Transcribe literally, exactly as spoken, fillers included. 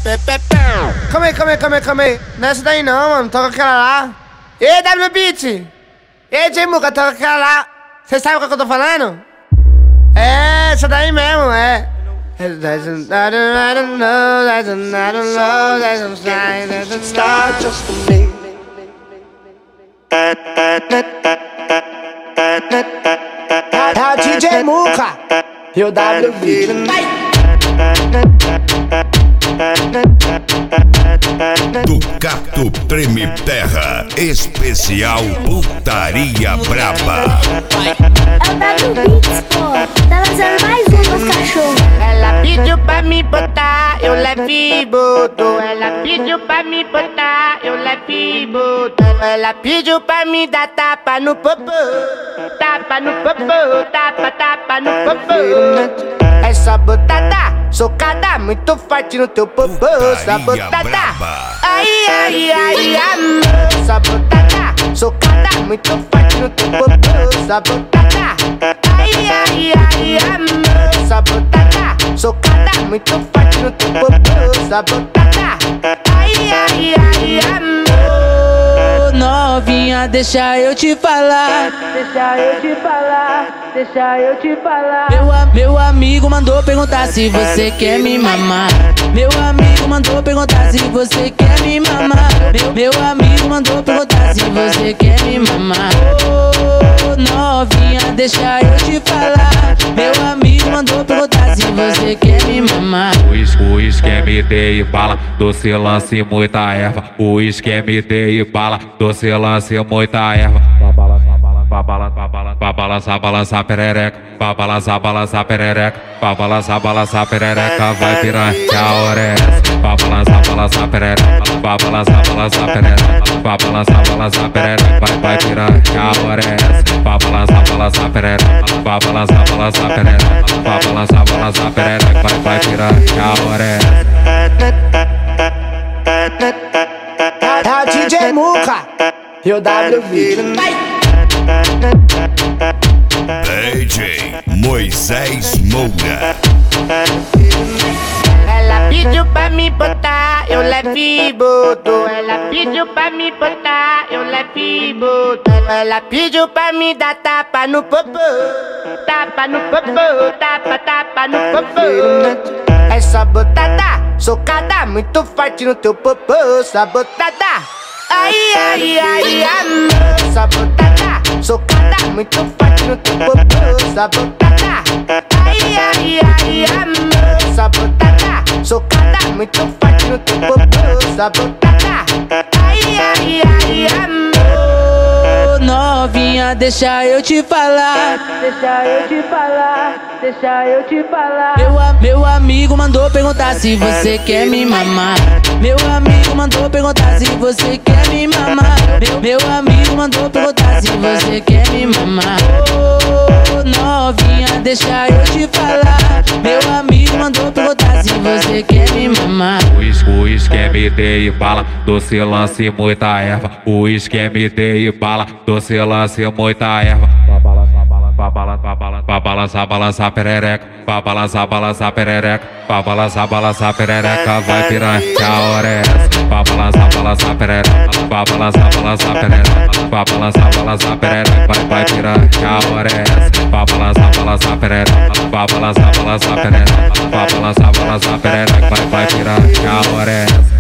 Calma aí, calma aí, calma aí, calma aí. Não é essa daí não, mano. Toca aquela lá. Ei, W Beat. Ei, J Muca, toca aquela lá. Cê sabe o que eu tô falando? É, essa daí mesmo, é. Start just for me. Tá D J Muca e o W Beat. Ducato Treme Terra, especial Putaria Braba. É o W Beats, pô. Tá lançando mais um pros cachorros. Ela pediu pra me botar, eu levo e boto. Ela pediu pra me botar, eu levo e boto. Ela pediu pra me dar tapa no popô. Tapa no popô, tapa, tapa no popô. Essa botada, socada, muito forte no teu popô. Essa botada, ai, ai, ai, amor. Essa botada, socada, muito forte no teu popô. Essa botada, ai, ai, ai, amor. Essa botada, socada, muito forte no teu popô. Essa botada, ai, ai, ai, amor. Novinha, deixa eu te falar. Deixa eu te falar. Deixa eu te falar. Meu, meu amigo mandou perguntar se você quer me mamar. Meu amigo mandou perguntar se você quer me mamar. Meu, meu amigo mandou perguntar se você quer me mamar. Oh, novinha, deixa eu te falar. Meu amigo mandou perguntar se você quer me mamar. O esquema e bala, doce lance muita erva. O esquema e bala, doce lance muita erva. Pra balançar, pra balançar, balançar perereca. Pra balançar, balançar perereca. Pra balançar, balançar perereca. Vai pirar, que a hora é essa. Pra balançar, balançar perereca. Pra balançar, balançar perereca. Pra balançar, balançar perereca. Vai, vai pirar, que a hora é essa. Pra balançar, balançar perereca. Pra balançar, balançar perereca. Pra balançar, balançar perereca. Vai, vai pirar, que a hora é essa. Tá D J Muca e o W Beat. D J Moisés Moura. Ela pediu pra me botar, eu levo e boto. Ela pediu pra me botar, eu levo e boto. Ela pediu pra me dar tapa no popô. Tapa no popô, tapa, tapa no popô. Essa botada, socada, muito forte no teu popô. Essa botada, ai, ai, ai, amor. Essa botada, socada, muito forte no teu popô. Essa botada, ai, ai, ai, amor. Essa botada, socada, muito forte no teu popô. Essa botada, ai, ai, ai, amor. Novinha, deixa eu te falar. Deixa eu te falar. Deixa eu te falar. Meu, meu amigo mandou perguntar se você quer me mamar. Meu amigo mandou perguntar se você quer me mamar. Meu, meu amigo mandou perguntar se você quer me mamar. Oh, novinha, deixa eu te falar. Meu amigo mandou perguntar se você quer me mamar. O esquema e bala, doce lance muita erva. O esquema e bala, doce lance muita erva. Pra balançar, pra balançar, balançar perereca. Pra balançar, balançar perereca. Pra balançar, balançar perereca. Vai pirar, que a hora é essa. Pra balançar, balançar perereca. Pra balançar, balançar perereca. Pra balançar, balançar perereca. Vai, vai pirar, que a hora é essa. Pra balançar, balançar perereca. Pra balançar, balançar perereca. Pra balançar, balançar perereca. Vai, vai pirar, que a hora é essa.